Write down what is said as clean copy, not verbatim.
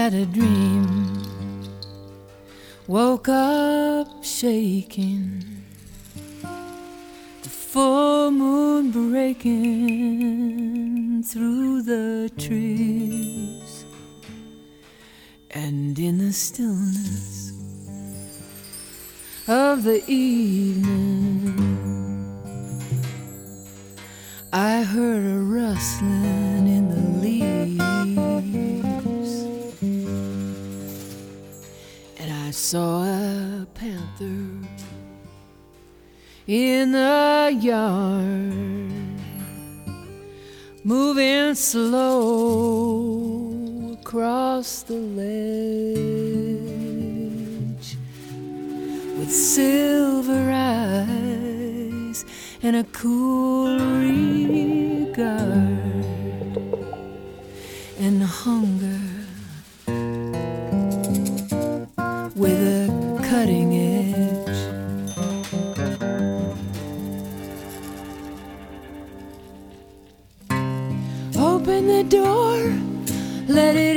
had a dream, woke up shaking, the full moon breaking through the trees, and in the stillness of the evening I heard a rustling in the leaves, and I saw a panther in the yard, moving slow across the ledge, with silver eyes and a cool regard and hunger